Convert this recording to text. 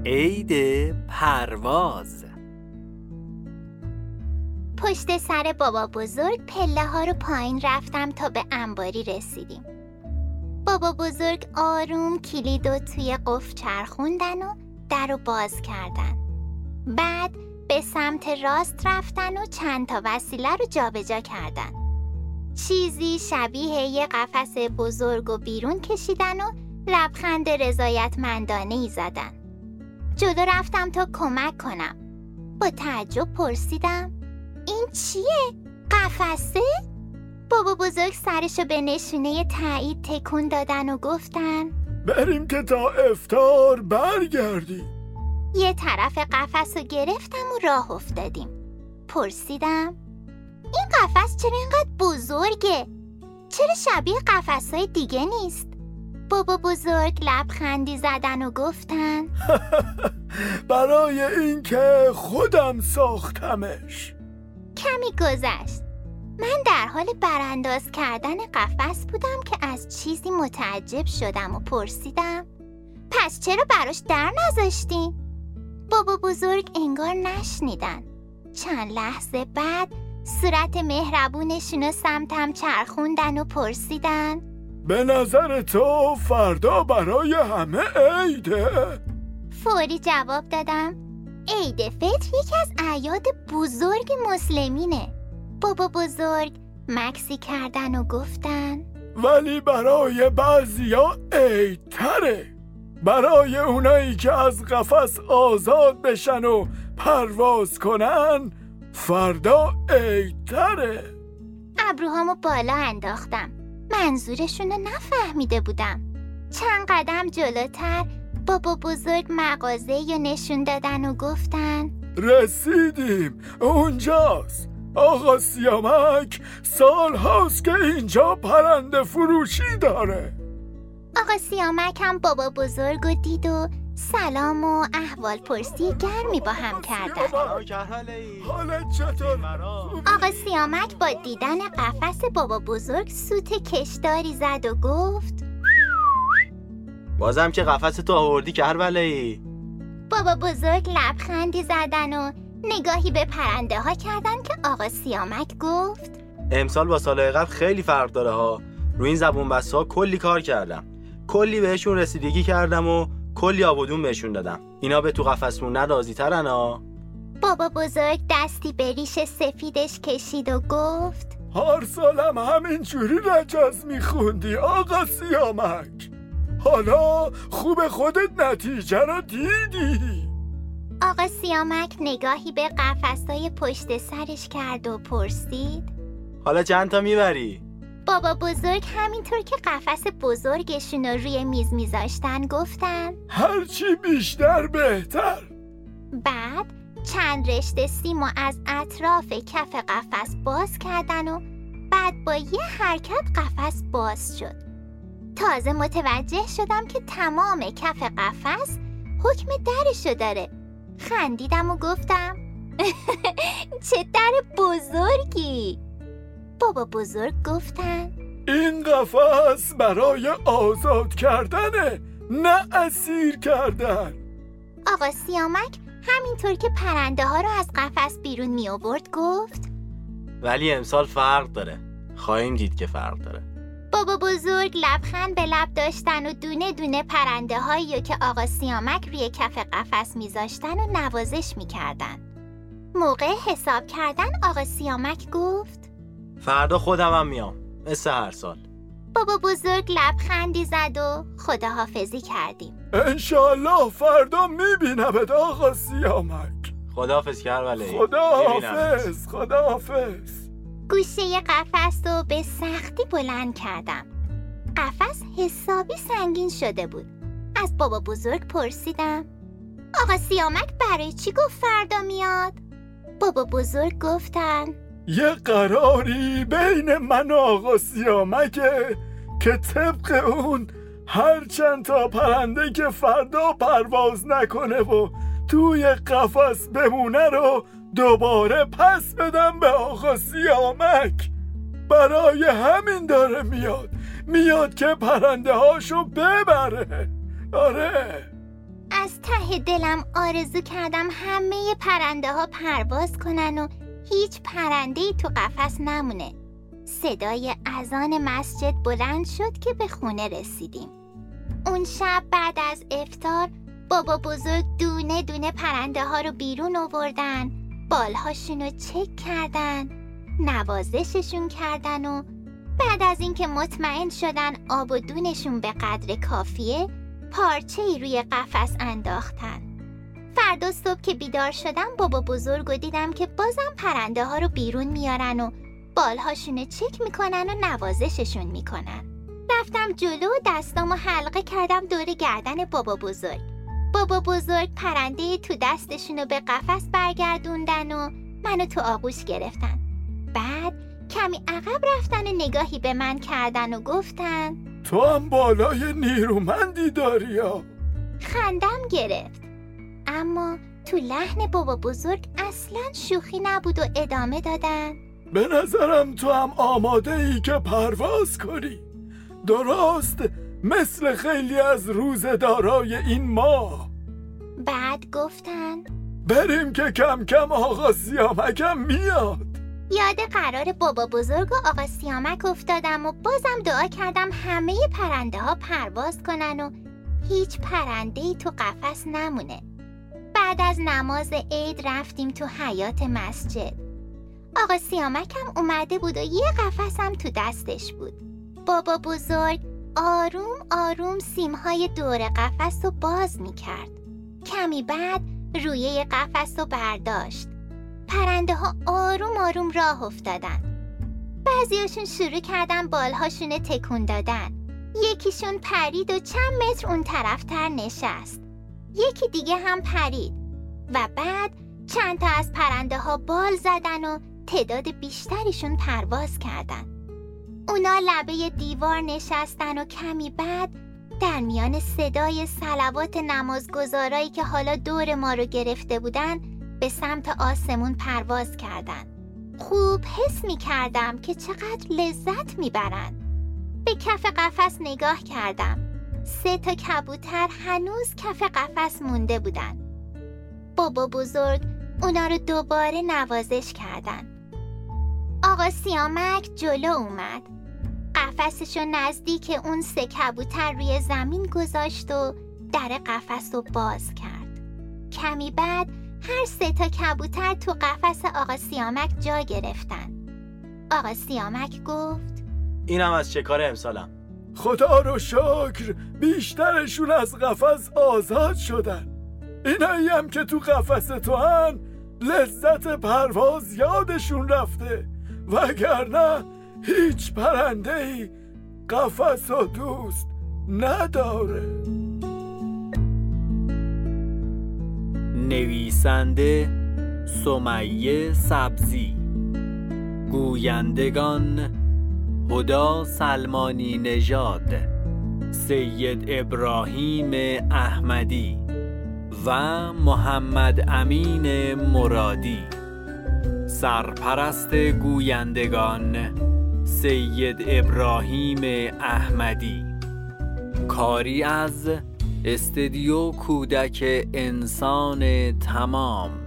عید پرواز. پشت سر بابا بزرگ پله ها رو پایین رفتم تا به انباری رسیدیم. بابا بزرگ آروم کلیدو توی قفل چرخوندن و در رو باز کردن. بعد به سمت راست رفتن و چند تا وسیله رو جابجا کردن. چیزی شبیه یه قفس بزرگ و بیرون کشیدن و لبخند رضایتمندانه‌ای زدن. جلو رفتم تا کمک کنم. با تعجب پرسیدم: این چیه؟ قفسه؟ بابا بزرگ سرشو به نشونه تایید تکون دادن و گفتن: بریم که تا افطار برگردیم. یه طرف قفس رو گرفتم و راه افتادیم. پرسیدم: این قفس چرا اینقدر بزرگه؟ چرا شبیه قفس‌های دیگه نیست؟ بابا بزرگ لبخندی زدن و گفتن: برای این که خودم ساختمش. کمی گذشت. من در حال برانداز کردن قفس بودم که از چیزی متعجب شدم و پرسیدم: پس چرا براش در نذاشتین؟ بابا بزرگ انگار نشنیدن. چند لحظه بعد صورت مهربونشون رو سمتم چرخوندن و پرسیدن: به نظر تو فردا برای همه عیده؟ فوری جواب دادم: عید فطر یکی از اعیاد بزرگ مسلمینه. بابا بزرگ مکسی کردن و گفتن: ولی برای بعضیا عیدتره. برای اونایی که از قفس آزاد بشن و پرواز کنن فردا عیدتره. ابروهامو بالا انداختم. منظورشون رو نفهمیده بودم. چند قدم جلوتر بابا بزرگ مغازه‌ای رو نشون دادن و گفتن: رسیدیم، اونجاست. آقا سیامک سال هاست که اینجا پرنده فروشی داره. آقا سیامک هم بابا بزرگ رو دید و سلام و احوال پرسی گرمی با هم کردن. حالت چطور؟ آقا سیامک با دیدن قفس بابا بزرگ سوت کشداری زد و گفت: بازم که قفس تو آوردی کربلایی. بابا بزرگ لبخندی زدن و نگاهی به پرنده ها کردن که آقا سیامک گفت: امسال با سالهای قبل خیلی فرق داره ها. روی این زبون بسته ها کلی کار کردم. کلی بهشون رسیدگی کردم و کلی آبادون بهشون دادم. اینا به تو قفسمون راضی ترن ها. بابا بزرگ دستی به ریش سفیدش کشید و گفت: هر سالم همینجوری رجز میخوندی آقا سیامک. حالا خوب خودت نتیجه رو دیدی. آقا سیامک نگاهی به قفس‌های پشت سرش کرد و پرسید: حالا چند تا میبری؟ بابا بزرگ همینطور که قفس بزرگشون رو روی میز میذاشتن گفتن: هرچی بیشتر بهتر. بعد چند رشته سیمو از اطراف کف قفس باز کردن و بعد با یه حرکت قفس باز شد. تازه متوجه شدم که تمام کف قفس حکم درشو داره. خندیدم و گفتم: چه در بزرگی! بابا بزرگ گفتن: این قفس برای آزاد کردنه، نه اسیر کردن. آقا سیامک همینطور که پرنده ها رو از قفس بیرون می آورد گفت: ولی امسال فرق داره. خواهیم دید که فرق داره. بابا بزرگ لبخند به لب داشتن و دونه دونه پرنده هایی که آقا سیامک روی کف قفس میذاشتن و نوازش میکردن. موقع حساب کردن آقا سیامک گفت: فردا خودم هم میام مثل هر سال. بابا بزرگ لبخندی زد و خداحافظی کردیم. انشالله فردا میبینمت آقا سیامک. خداحافظ کربلایی. خداحافظ. خداحافظ. گوشه قفس رو به سختی بلند کردم. قفس حسابی سنگین شده بود. از بابا بزرگ پرسیدم: آقا سیامک برای چی گفت فردا میاد؟ بابا بزرگ گفتن: یه قراری بین من و آقا سیامکه که طبق اون هر چند تا پرنده که فردا پرواز نکنه و توی قفس بمونه رو دوباره پس بدم به آقا سیامک. برای همین داره میاد که پرنده هاشو ببره. آره. از ته دلم آرزو کردم همه پرنده ها پرواز کنن و هیچ پرنده‌ای تو قفس نمونه. صدای اذان مسجد بلند شد که به خونه رسیدیم. اون شب بعد از افطار بابا بزرگ دونه دونه پرنده ها رو بیرون آوردن، بالهاشون رو چک کردن، نوازششون کردن و بعد از اینکه مطمئن شدن آب و دونشون به قدر کافیه، پارچه‌ای روی قفس انداختن. فردا صبح که بیدار شدم بابا بزرگ رو دیدم که بازم پرنده ها رو بیرون میارن و بالهاشون رو چک میکنن و نوازششون میکنن. رفتم جلو و دستامو حلقه کردم دور گردن بابا بزرگ. بابا بزرگ پرنده تو دستشون رو به قفس برگردوندن و منو تو آغوش گرفتن. بعد کمی عقب رفتن و نگاهی به من کردن و گفتن تو هم بالای نیرومندی داری یا؟ خندم گرفت، اما تو لحن بابا بزرگ اصلا شوخی نبود و ادامه دادن به نظرم تو هم آماده ای که پرواز کنی، درست مثل خیلی از روزه‌دارای این ماه. بعد گفتن بریم که کم کم آقا سیامکم میاد. یاد قرار بابا بزرگ و آقا سیامک افتادم و بازم دعا کردم همه پرنده ها پرواز کنن و هیچ پرنده‌ای تو قفس نمونه. بعد از نماز عید رفتیم تو حیاط مسجد. آقا سیامکم اومده بود و یه قفسم تو دستش بود. بابا بزرگ آروم آروم سیمهای دور قفس رو باز می کرد. کمی بعد رویه قفس رو برداشت. پرنده ها آروم آروم راه افتادن. بعضیاشون شروع کردن بالهاشون تکون دادن. یکیشون پرید و چند متر اون طرفتر نشست. یکی دیگه هم پرید و بعد چند تا از پرنده ها بال زدن و تعداد بیشتریشون پرواز کردن. اونا لبه دیوار نشستن و کمی بعد در میان صدای صلوات نمازگزارایی که حالا دور ما رو گرفته بودن به سمت آسمون پرواز کردن. خوب حس می کردم که چقدر لذت می برن. به کف قفس نگاه کردم. 3 تا کبوتر هنوز کف قفس مونده بودن. بابا بزرگ اونا رو دوباره نوازش کردن. آقا سیامک جلو اومد. قفسشو نزدیک اون 3 کبوتر روی زمین گذاشت و در قفس رو باز کرد. کمی بعد هر 3 تا کبوتر تو قفس آقا سیامک جا گرفتن. آقا سیامک گفت اینم از شکار امسالم. خدا رو شکر بیشترشون از قفس آزاد شدن. اینایی هم که تو قفس تو هن لذت پرواز یادشون رفته، وگرنه هیچ پرنده‌ای قفس و دوست نداره. نویسنده سمیه سبزی، گویندگان هدا سلمانی نژاد، سید ابراهیم احمدی و محمد امین مرادی. سرپرست گویندگان سید ابراهیم احمدی. کاری از استدیو کودک انسان تمام.